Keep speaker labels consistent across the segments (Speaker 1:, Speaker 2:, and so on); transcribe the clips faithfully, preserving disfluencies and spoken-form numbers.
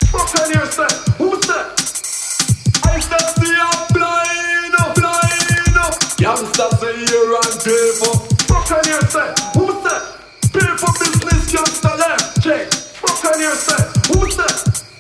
Speaker 1: What can you say? Who say? I just see a blind, blind. Youngsters say you're on paper. What can you say? Who say? Paper business, youngster left. Check. What can you say? Who say?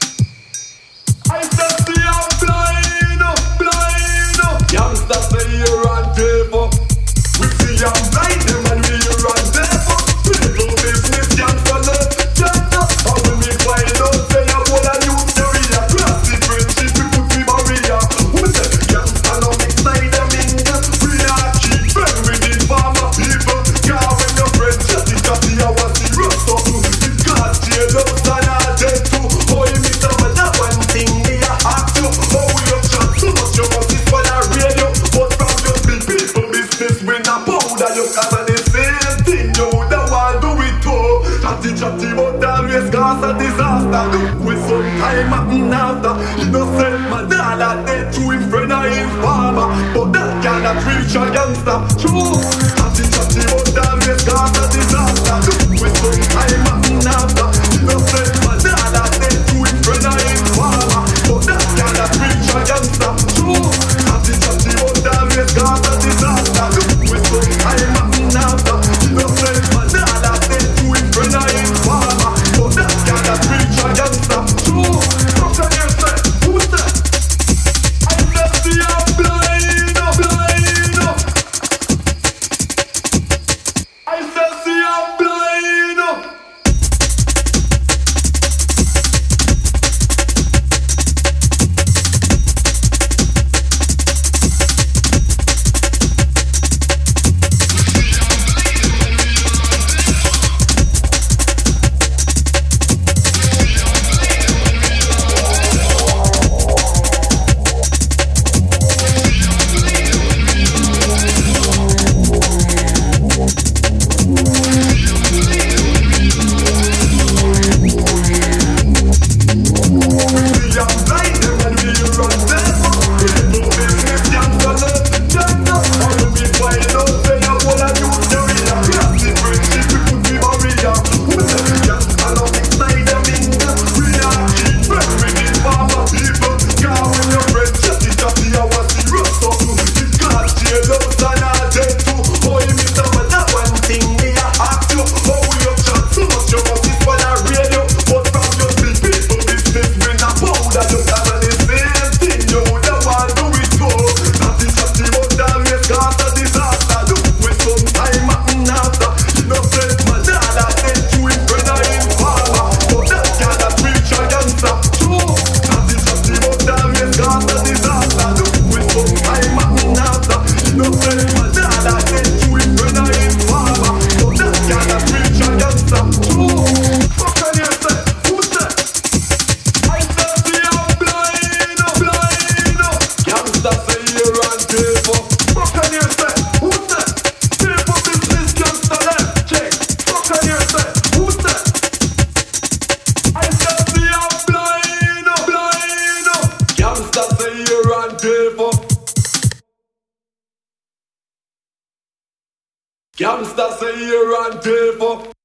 Speaker 1: I just see a blind, blind. Youngsters say you're on paper. We see a blind them and we you're on paper. Paper business, youngster left. How we make wild out, say a whole a new area. Cross the friendship, we put the barrier. Who say, youngster no mix like them in this. We are cheap, friend with the farmer people. Car when your friends just it got the hour serious up to. It got jail up and all dead too. Oh, you miss them and that one thing me a ask you. Oh, we up shot so much you must is for the radio. But from just the people business when a powder you cause the same thing. You woulda want do it too. Chatty chatty but always cause a disaster. With some time happen after. He no sell my dollar dead to him friend or him farmer. But that cannot reach a youngster. True. Chatty chatty but always cause a disaster. With some time happen after. He no sell my dollar dead to him friend or him farmer. But that cannot reach a youngster. True. Chatty chatty but always cause a disaster. With some time happen after. He no sell my dollar dead to him friend or him farmer. But that cannot reach a youngster. True. What can you say? Who say? I just see a blind, blind. I just see a blind. Youngsters say you're on paper.